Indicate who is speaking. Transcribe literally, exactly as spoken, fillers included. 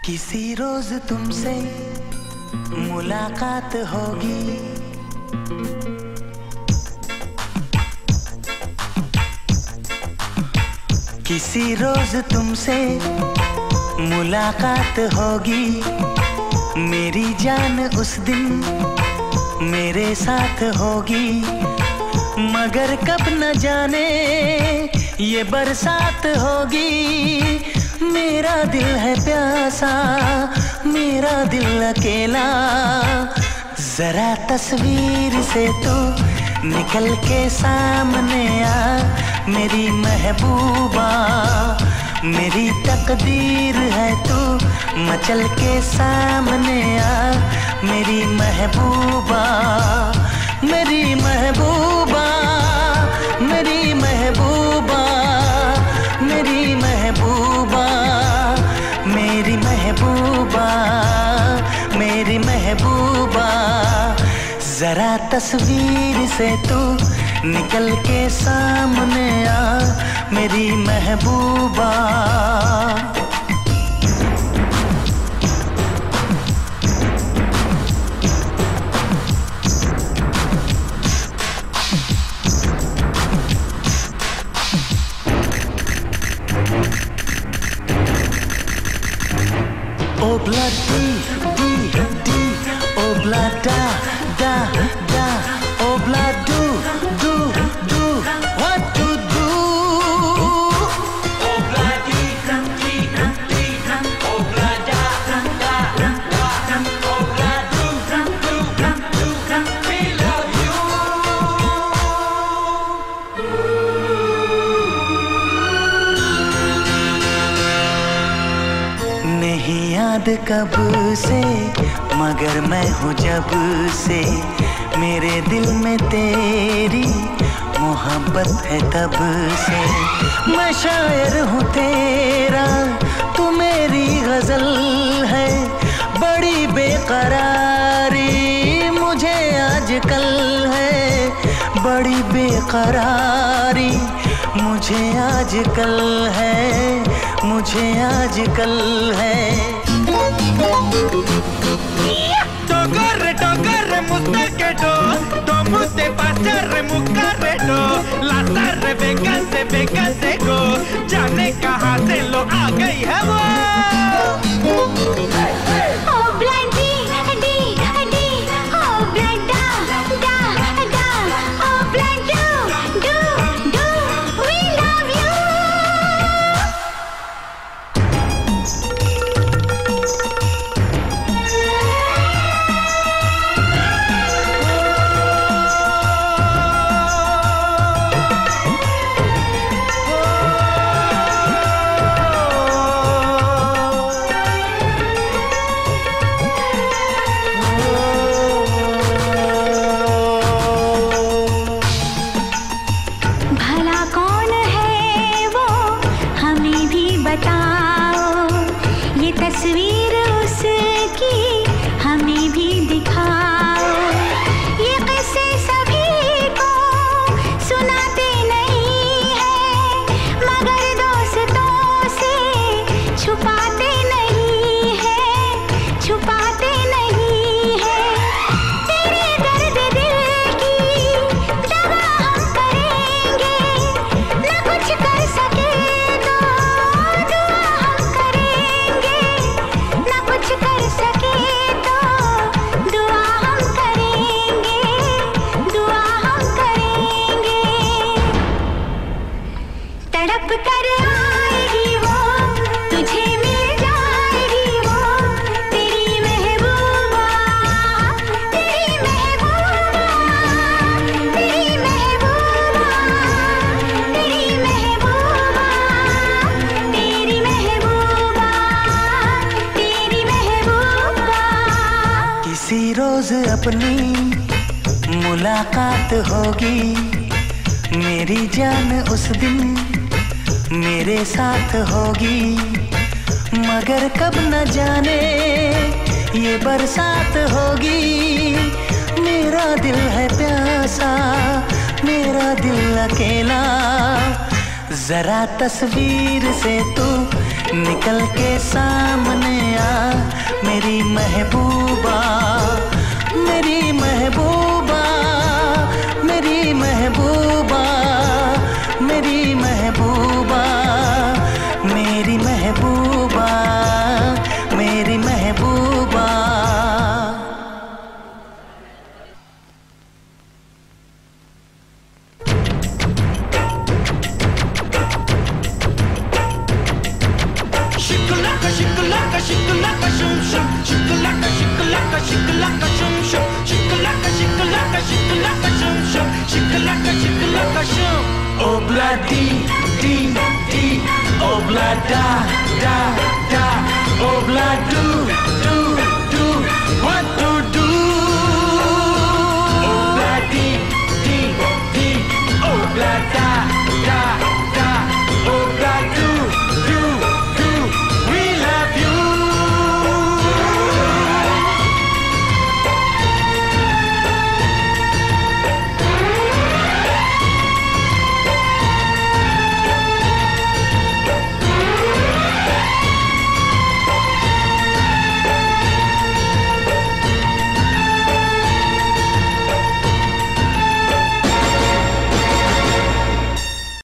Speaker 1: किसी रोज तुमसे मुलाकात होगी, किसी रोज तुमसे मुलाकात होगी। मेरी जान उस दिन मेरे साथ होगी, मगर कब न जाने ये बरसात होगी। मेरा दिल है प्यासा, मेरा दिल अकेला, जरा तस्वीर से तू निकल के सामने आ मेरी महबूबा। मेरी तकदीर है तू मचल के सामने आ मेरी महबूबा। मेरी महबूबा, मेरी महबूबा, मेरी महबूबा, मेरी महबूबा, मेरी महबूबा। जरा तस्वीर से तू निकल के सामने आ मेरी महबूबा। Obla di di di, obla da da da, obla do do do, what to do? Obla di di di, obla da da da, obla do do do, we love you. नहीं याद कब से मगर मैं हूँ जब से, मेरे दिल में तेरी मोहब्बत है तब से। मैं शायर हूँ तेरा, तू मेरी गजल है। बड़ी बेकरारी मुझे आजकल है, बड़ी बेकरारी मुझे आजकल है, मुझे आजकल है।
Speaker 2: Tocorre, tocorre, muste do, do muste pasarre, mucarre do, लासारे बेगसे बेगसे go, जाने कहाँ से लो आ गई है वो।
Speaker 3: तस्वीर उसकी हमें भी दिखाओ, ये किस्से सभी को सुनाते नहीं हैं, मगर दोस्तों से छुपाते नहीं हैं, छुपाते नहीं हैं। तेरे दर्द दिल की दवा हम करेंगे, न कुछ कर सके तो दुआ हम करेंगे, न कुछ कर सके तो दुआ हम करेंगे, दुआ हम करेंगे। तड़प कर आएगी वो, तुझे मिल जाएगी वो, तेरी महबूबा, तेरी महबूबा, तेरी महबूबा, तेरी महबूबा, तेरी महबूबा, तेरी महबूबा।
Speaker 1: किसी रोज अपनी मुलाकात होगी, मेरी जान उस दिन मेरे साथ होगी, मगर कब न जाने ये बरसात होगी। मेरा दिल है प्यासा, मेरा दिल अकेला, जरा तस्वीर से तू निकल के सामने आ मेरी महबूबा, मेरी महबूबा, मेरी महबूबा, मेरी महबूबा, मेरी महबूबा, मेरी महबूबा।
Speaker 2: Shikalaka, shikalaka, shikalaka, shum shum. Shikalaka, shikalaka, shikalaka, shum shum. Shikalaka, shikalaka, shikalaka, shum shum. Shikalaka, shikalaka, shum.
Speaker 1: Obla di di di, obla da da da, obla do